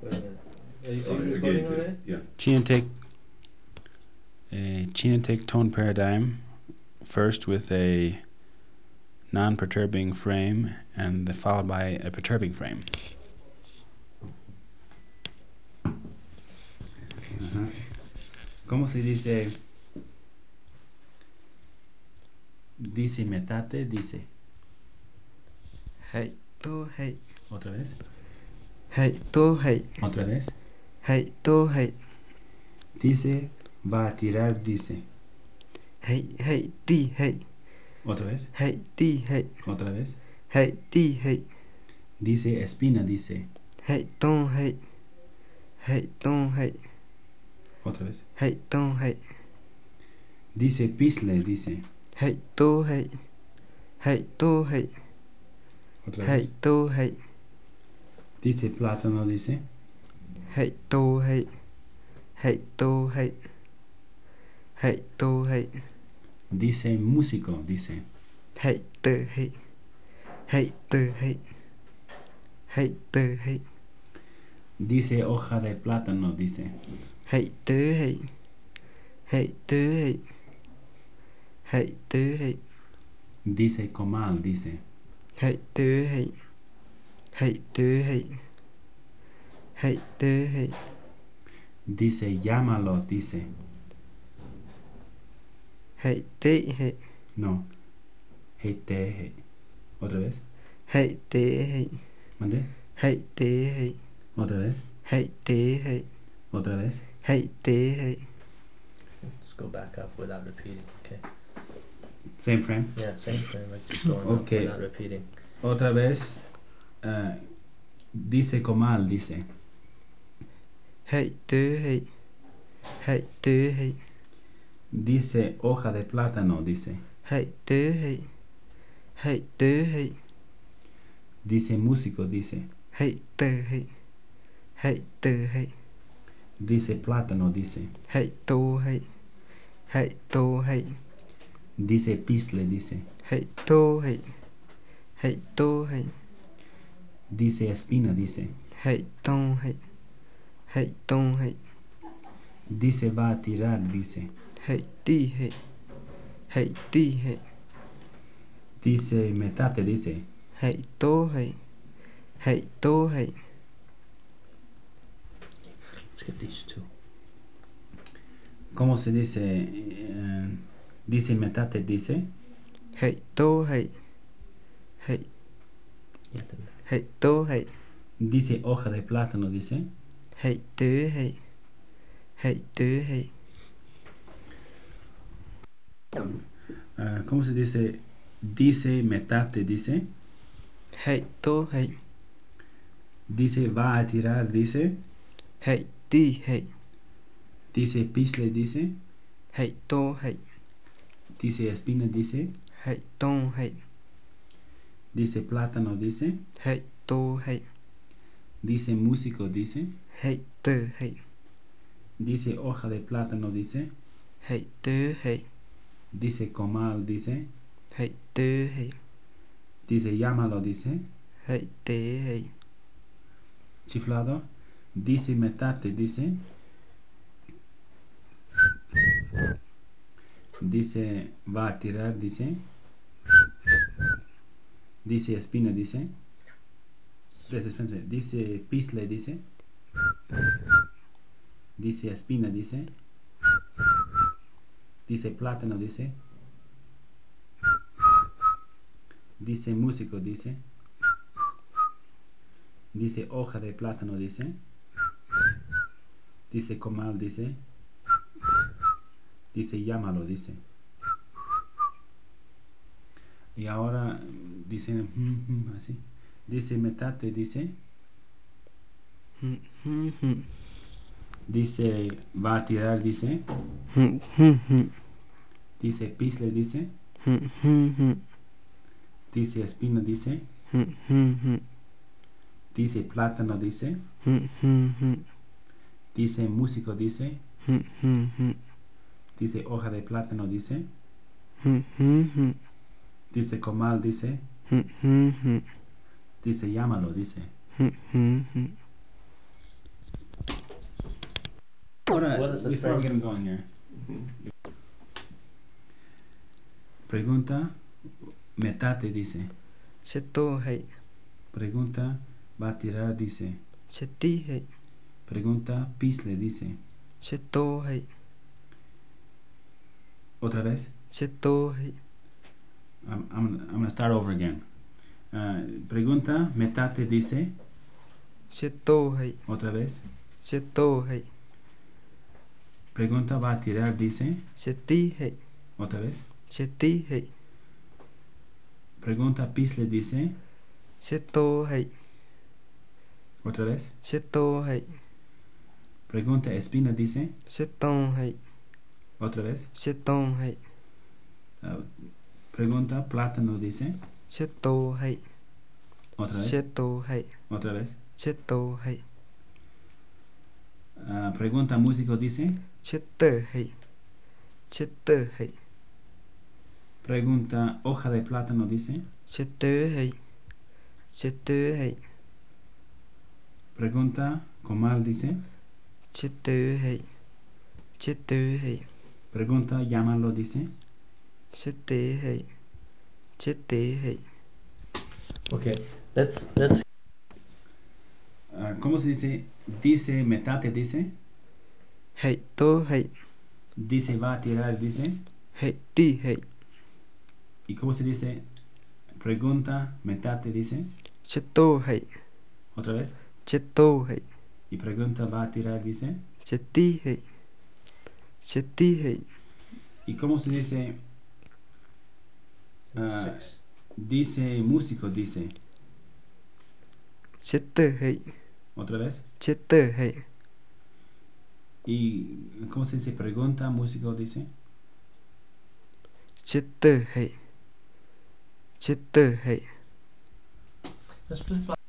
Are you Sorry, recording again, please. already? Yeah. Genotypic tone paradigm, first with a non-perturbing frame and followed by a perturbing frame. Ajá. ¿Cómo se dice? Dice metate, dice. はいとはい Otra vez. はいとはい Otra vez. はいとはい Dice va a tirar, dice. はいはいティはい Otra vez. はいティはい Otra vez. はいティはい Dice espina, dice. はいトンはいはいトンはい Otra vez. はいトンはい Dice pisle, dice. はいとはいはいとはい Otra はい vez. とはい Dice plátano, dice. はいとはいはいとはいはいとはい Dice músico, dice. はいとはいはいとはいはいとはい Dice hoja de plátano, dice. はいとはいはいとはいはいとはい Dice comal, dice. はいとはいはいとはいはいとはい Dice llámalo, dice. はいてはい No. Heite. Otra vez. はいてはい ¿Mande? はいてはい Otra vez. はいてはい Otra vez. はいてはい Just go back up without repeating, okay? Same frame. Yeah, same frame, like just going up Okay. without repeating. Otra vez. Dice comal, dice. はいとはいはいとはい Dice hoja de plátano, dice. はいとはいはいとはい Dice músico, dice. はいとはいはいとはい Dice plátano, dice. はいとはいはいとはい Dice pisle, dice. はいとはいはいとはい Dice espina, dice. はいトンはいはいトンはい Dice va a tirar, dice. はいティはいはいティはい Dice metate, dice. はいとはいはいとはい Let's get these two. ¿Cómo se dice? Dice metate, dice. はいとはいはい Yeah, then はいとはい Dice hoja de plátano, dice. はいとはいはいとはい ¿Cómo se dice? Dice metate, dice. はいとはい Dice va a tirar, dice. はいティはい Dice pisle, dice. はいとはい Dice espina, dice. はいトンはい Dice plátano, dice. はいとはい Dice músico, dice. はいとはい Dice hoja de plátano, dice. はいとはい Dice comal, dice. はいとはい Dice llámalo, dice. はいとはい Chiflado. Dice metate, dice. Dice va a tirar, dice. Dice espina, dice. Dice pisle, dice. Dice espina, dice. Dice plátano, dice. Dice músico, dice. Dice hoja de plátano, dice. Dice comal, dice. Dice llámalo, dice. Y ahora dice así. Dice metate, dice. ふんふんふん Dice va a tirar, dice. ふんふんふん Dice pisle, dice. ふんふんふん Dice espina, dice. ふんふんふん Dice plátano, dice. ふんふんふん Dice músico, dice. ふんふんふん Dice hoja de plátano, dice. ふんふんふん Dice comal, dice. ふんふんふん Dice llámalo, dice. ふんふんふん Ahora, What is the before we frame? get going here. Mhm. Pregunta, metate dice. Seto hay. Pregunta, va a tirar dice. Seti hay. Pregunta, pisle dice. Seto hay. Otra vez. Seto hay. I'm gonna start over again. Pregunta, metate dice. Seto hay. Otra vez. Seto hay. Pregunta, va a tirar dice. Seti hay. Otra vez. Seti hay. Pregunta, pisle dice. Seto hay. Otra vez. Seto hay. Pregunta, espina dice. Seton hay. Otra vez. Seton hay. Pregunta, plátano dice. Seto hay. Otra vez. Seto hay. Otra vez. Seto hay. Pregunta, músico dice. Sete hay. Sete hay. Pregunta, hoja de plátano dice. Sete hay. Sete hay. Pregunta, comal dice. Sete hay. Sete hay. Pregunta, llámalo dice. Sete hay. Sete hay. Okay, let's ¿Cómo se dice? Dice, metate dice. Hay to hay. Dice, va a tirar dice. Hay ti hay. ¿Y cómo se dice? Pregunta, metate dice. Seto hay. Otra vez. Seto hay. Y pregunta, va a tirar dice. Seti hay. Seti hay. ¿Y cómo se dice? six. Dice, músico dice. Sete hay. Otra vez. Sete hay. ¿Y cómo se dice? Pregunta, músico dice. Sete hay. Sete hay. Let's flip